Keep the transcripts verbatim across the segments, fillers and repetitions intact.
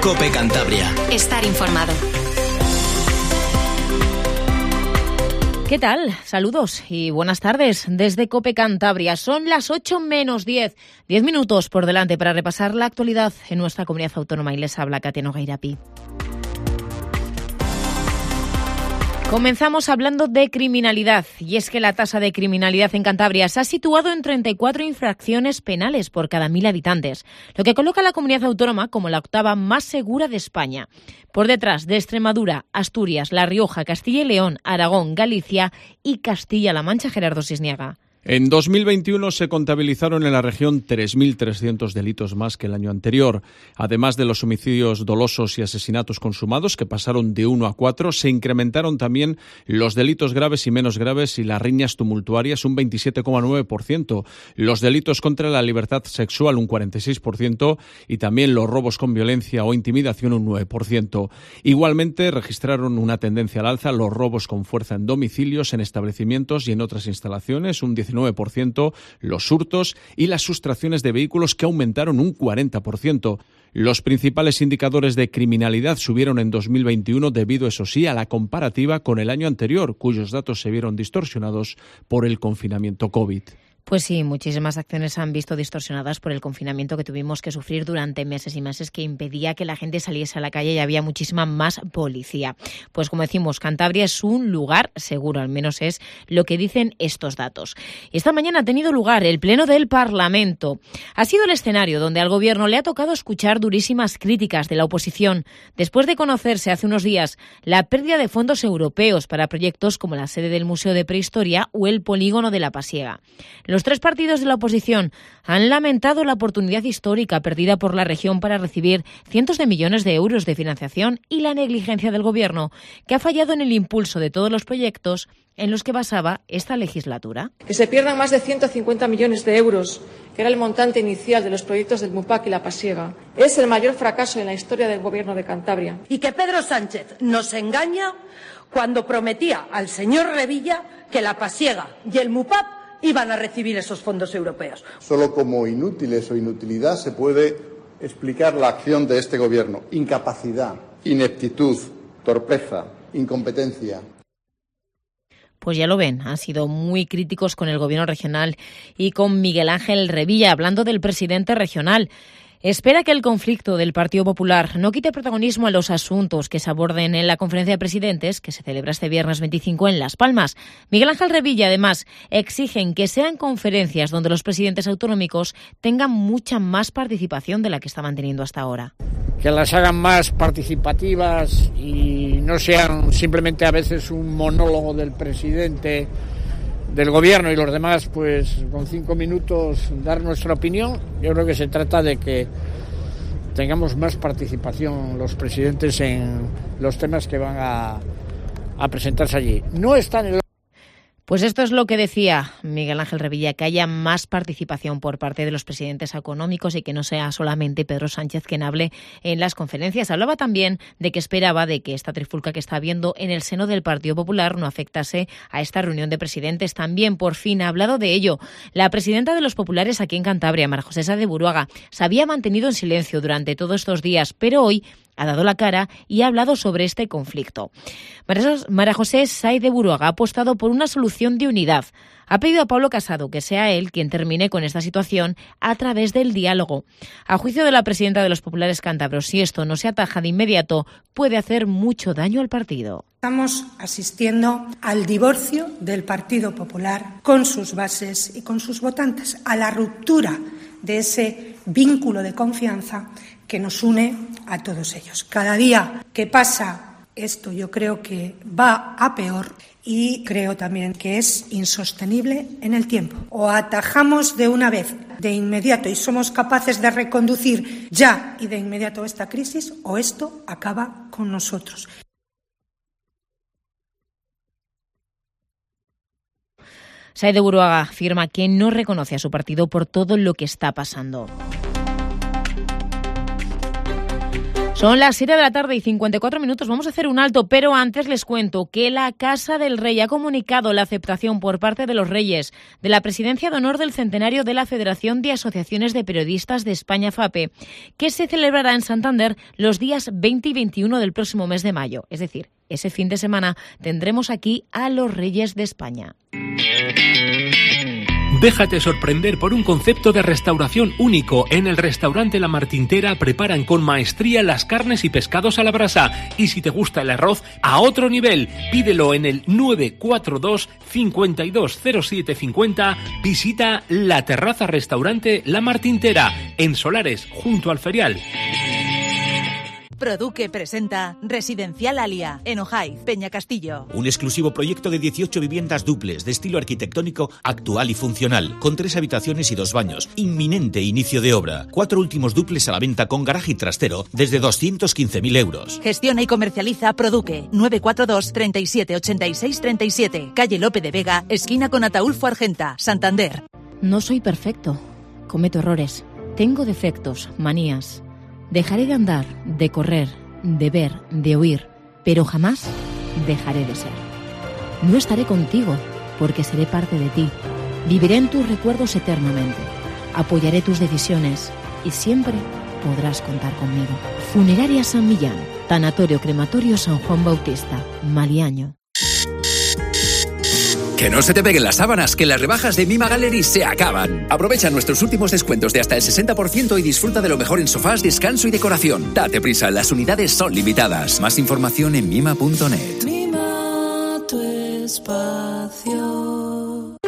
COPE Cantabria. Estar informado. ¿Qué tal? Saludos y buenas tardes desde COPE Cantabria. Son las ocho menos diez. Diez minutos por delante para repasar la actualidad en nuestra comunidad autónoma, y les habla Katia Nogueirapi. Comenzamos hablando de criminalidad, y es que la tasa de criminalidad en Cantabria se ha situado en treinta y cuatro infracciones penales por cada mil habitantes, lo que coloca a la comunidad autónoma como la octava más segura de España. Por detrás de Extremadura, Asturias, La Rioja, Castilla y León, Aragón, Galicia y Castilla-La Mancha. Gerardo Sisniaga. En dos mil veintiuno se contabilizaron en la región tres mil trescientos delitos más que el año anterior. Además de los homicidios dolosos y asesinatos consumados, que pasaron de uno a cuatro, se incrementaron también los delitos graves y menos graves y las riñas tumultuarias un veintisiete coma nueve por ciento, los delitos contra la libertad sexual un cuarenta y seis por ciento y también los robos con violencia o intimidación un nueve por ciento. Igualmente registraron una tendencia al alza los robos con fuerza en domicilios, en establecimientos y en otras instalaciones, un diecinueve por ciento, los hurtos y las sustracciones de vehículos, que aumentaron un cuarenta por ciento. Los principales indicadores de criminalidad subieron en dos mil veintiuno debido, eso sí, a la comparativa con el año anterior, cuyos datos se vieron distorsionados por el confinamiento COVID. Pues sí, muchísimas acciones se han visto distorsionadas por el confinamiento que tuvimos que sufrir durante meses y meses, que impedía que la gente saliese a la calle y había muchísima más policía. Pues como decimos, Cantabria es un lugar seguro, al menos es lo que dicen estos datos. Y esta mañana ha tenido lugar el Pleno del Parlamento. Ha sido el escenario donde al Gobierno le ha tocado escuchar durísimas críticas de la oposición, después de conocerse hace unos días la pérdida de fondos europeos para proyectos como la sede del Museo de Prehistoria o el polígono de La Pasiega. Los tres partidos de la oposición han lamentado la oportunidad histórica perdida por la región para recibir cientos de millones de euros de financiación y la negligencia del Gobierno, que ha fallado en el impulso de todos los proyectos en los que basaba esta legislatura. Que se pierdan más de ciento cincuenta millones de euros, que era el montante inicial de los proyectos del MUPAC y La Pasiega, es el mayor fracaso en la historia del Gobierno de Cantabria. Y que Pedro Sánchez nos engaña cuando prometía al señor Revilla que La Pasiega y el MUPAC iban a recibir esos fondos europeos. Solo como inútiles o inutilidad se puede explicar la acción de este Gobierno. Incapacidad, ineptitud, torpeza, incompetencia. Pues ya lo ven, han sido muy críticos con el Gobierno regional y con Miguel Ángel Revilla, hablando del presidente regional. Espera que el conflicto del Partido Popular no quite protagonismo a los asuntos que se aborden en la conferencia de presidentes que se celebra este viernes veinticinco en Las Palmas. Miguel Ángel Revilla, además, exigen que sean conferencias donde los presidentes autonómicos tengan mucha más participación de la que estaban teniendo hasta ahora. Que las hagan más participativas y no sean simplemente a veces un monólogo del presidente del Gobierno y los demás, pues con cinco minutos dar nuestra opinión. Yo creo que se trata de que tengamos más participación los presidentes en los temas que van a, a presentarse allí. No están en el... Pues esto es lo que decía Miguel Ángel Revilla, que haya más participación por parte de los presidentes autonómicos y que no sea solamente Pedro Sánchez quien hable en las conferencias. Hablaba también de que esperaba de que esta trifulca que está habiendo en el seno del Partido Popular no afectase a esta reunión de presidentes. También, por fin, ha hablado de ello la presidenta de los populares aquí en Cantabria, María José Sáez de Buruaga. Se había mantenido en silencio durante todos estos días, pero hoy ha dado la cara y ha hablado sobre este conflicto. María José Sáez de Buruaga ha apostado por una solución de unidad. Ha pedido a Pablo Casado que sea él quien termine con esta situación a través del diálogo. A juicio de la presidenta de los populares cántabros, si esto no se ataja de inmediato, puede hacer mucho daño al partido. Estamos asistiendo al divorcio del Partido Popular con sus bases y con sus votantes, a la ruptura de ese vínculo de confianza que nos une a todos ellos. Cada día que pasa esto yo creo que va a peor y creo también que es insostenible en el tiempo. O atajamos de una vez, de inmediato, y somos capaces de reconducir ya y de inmediato esta crisis, o esto acaba con nosotros. Sáez de Buruaga afirma que no reconoce a su partido por todo lo que está pasando. Son las siete de la tarde y cincuenta y cuatro minutos. Vamos a hacer un alto, pero antes les cuento que la Casa del Rey ha comunicado la aceptación por parte de los Reyes de la Presidencia de Honor del Centenario de la Federación de Asociaciones de Periodistas de España, FAPE, que se celebrará en Santander los días veinte y veintiuno del próximo mes de mayo. Es decir, ese fin de semana tendremos aquí a los Reyes de España. Déjate sorprender por un concepto de restauración único. En el restaurante La Martintera preparan con maestría las carnes y pescados a la brasa. Y si te gusta el arroz, a otro nivel. Pídelo en el nueve cuatro dos, cinco dos cero siete cinco cero. Visita la terraza restaurante La Martintera, en Solares, junto al Ferial. Produque presenta Residencial Alia, en Ojaiz, Peñacastillo. Un exclusivo proyecto de dieciocho viviendas duples de estilo arquitectónico actual y funcional, con tres habitaciones y dos baños. Inminente inicio de obra. Cuatro últimos duples a la venta con garaje y trastero desde doscientos quince mil euros. Gestiona y comercializa Produque. nueve cuatro dos, treinta y siete, ochenta y seis, treinta y siete. Calle Lope de Vega, esquina con Ataúlfo Argenta, Santander. No soy perfecto. Cometo errores. Tengo defectos, manías. Dejaré de andar, de correr, de ver, de oír, pero jamás dejaré de ser. No estaré contigo, porque seré parte de ti. Viviré en tus recuerdos eternamente. Apoyaré tus decisiones y siempre podrás contar conmigo. Funeraria San Millán, Tanatorio Crematorio San Juan Bautista, Maliaño. Que no se te peguen las sábanas, que las rebajas de Mima Gallery se acaban. Aprovecha nuestros últimos descuentos de hasta el sesenta por ciento y disfruta de lo mejor en sofás, descanso y decoración. Date prisa, las unidades son limitadas. Más información en mima punto net. Mima tu espacio.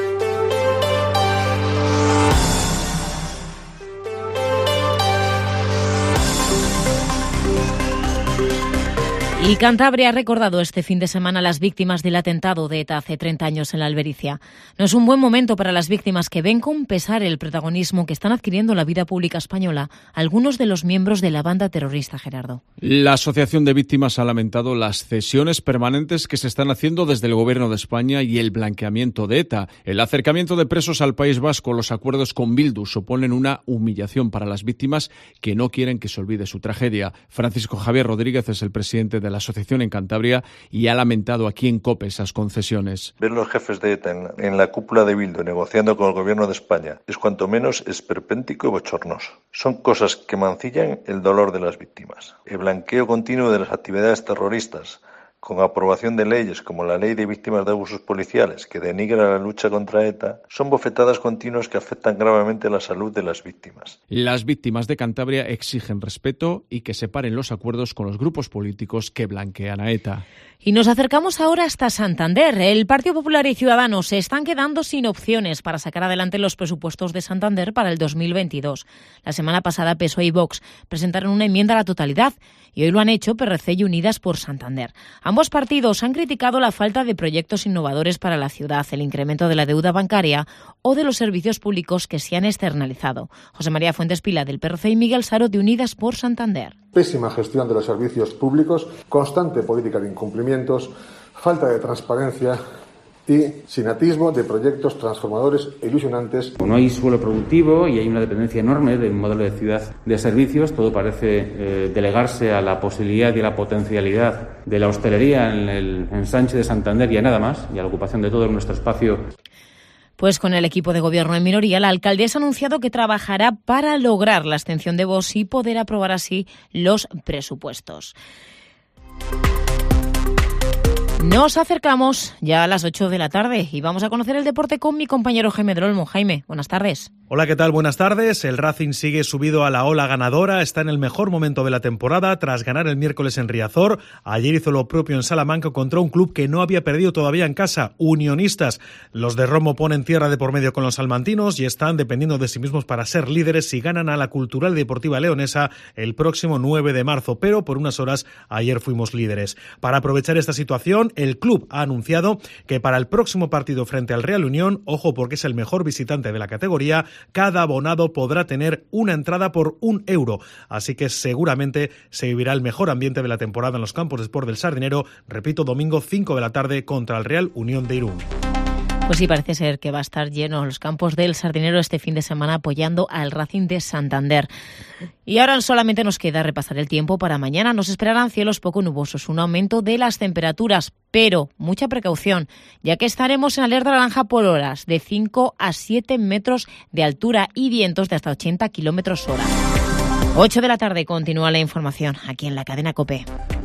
Y Cantabria ha recordado este fin de semana a las víctimas del atentado de ETA hace treinta años en la Albericia. No es un buen momento para las víctimas, que ven con pesar el protagonismo que están adquiriendo en la vida pública española algunos de los miembros de la banda terrorista, Gerardo. La Asociación de Víctimas ha lamentado las cesiones permanentes que se están haciendo desde el Gobierno de España y el blanqueamiento de ETA. El acercamiento de presos al País Vasco, los acuerdos con Bildu, suponen una humillación para las víctimas que no quieren que se olvide su tragedia. Francisco Javier Rodríguez es el presidente de la asociación en Cantabria y ha lamentado aquí en COPE esas concesiones. Ver los jefes de ETA en, en la cúpula de Bildu negociando con el Gobierno de España es cuanto menos esperpéntico y bochornoso. Son cosas que mancillan el dolor de las víctimas. El blanqueo continuo de las actividades terroristas, con aprobación de leyes como la Ley de Víctimas de Abusos Policiales, que denigra la lucha contra ETA, son bofetadas continuas que afectan gravemente la salud de las víctimas. Las víctimas de Cantabria exigen respeto y que se paren los acuerdos con los grupos políticos que blanquean a ETA. Y nos acercamos ahora hasta Santander. El Partido Popular y Ciudadanos se están quedando sin opciones para sacar adelante los presupuestos de Santander para el dos mil veintidós. La semana pasada P S O E y Vox presentaron una enmienda a la totalidad y hoy lo han hecho P R C y Unidas por Santander. Ambos partidos han criticado la falta de proyectos innovadores para la ciudad, el incremento de la deuda bancaria o de los servicios públicos que se han externalizado. José María Fuentes Pila del P R C y Miguel Saro de Unidas por Santander. Pésima gestión de los servicios públicos, constante política de incumplimientos, falta de transparencia y sin atisbo de proyectos transformadores e ilusionantes. No hay suelo productivo y hay una dependencia enorme del modelo de ciudad de servicios. Todo parece eh, delegarse a la posibilidad y a la potencialidad de la hostelería en el ensanche de Santander y a nada más, y a la ocupación de todo nuestro espacio. Pues con el equipo de gobierno en minoría, la alcaldesa ha anunciado que trabajará para lograr la abstención de Vox y poder aprobar así los presupuestos. Nos acercamos ya a las ocho de la tarde y vamos a conocer el deporte con mi compañero Jaime del Olmo. Jaime, buenas tardes. Hola, ¿qué tal? Buenas tardes. El Racing sigue subido a la ola ganadora, está en el mejor momento de la temporada tras ganar el miércoles en Riazor. Ayer hizo lo propio en Salamanca contra un club que no había perdido todavía en casa, Unionistas. Los de Romo ponen tierra de por medio con los salmantinos y están dependiendo de sí mismos para ser líderes si ganan a la Cultural y Deportiva Leonesa el próximo nueve de marzo, pero por unas horas ayer fuimos líderes. Para aprovechar esta situación, el club ha anunciado que para el próximo partido frente al Real Unión, ojo porque es el mejor visitante de la categoría, cada abonado podrá tener una entrada por un euro. Así que seguramente se vivirá el mejor ambiente de la temporada en los campos de Sport del Sardinero, repito, domingo cinco de la tarde contra el Real Unión de Irún. Pues sí, parece ser que va a estar lleno los campos del Sardinero este fin de semana apoyando al Racing de Santander. Y ahora solamente nos queda repasar el tiempo para mañana. Nos esperarán cielos poco nubosos, un aumento de las temperaturas, pero mucha precaución, ya que estaremos en alerta naranja por horas de cinco a siete metros de altura y vientos de hasta ochenta kilómetros hora. ocho de la tarde continúa la información aquí en la cadena COPE.